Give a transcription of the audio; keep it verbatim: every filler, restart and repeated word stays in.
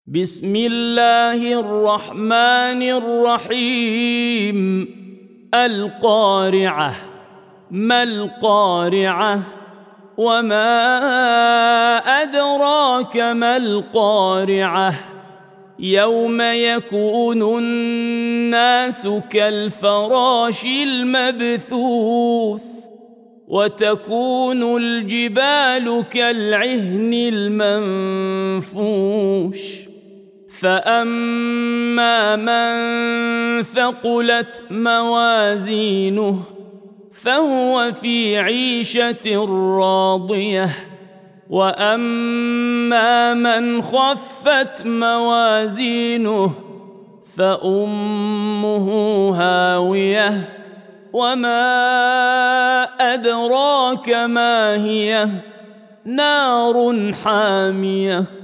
بسم الله الرحمن الرحيم. القارعة. ما القارعة؟ وما أدراك ما القارعة؟ يوم يكون الناس كالفراش المبثوث وتكون الجبال كالعهن المنفوش. فأما من ثقلت موازينه فهو في عيشة راضية، وأما من خفت موازينه فأمه هاوية، وما أدراك ما هي؟ نار حامية.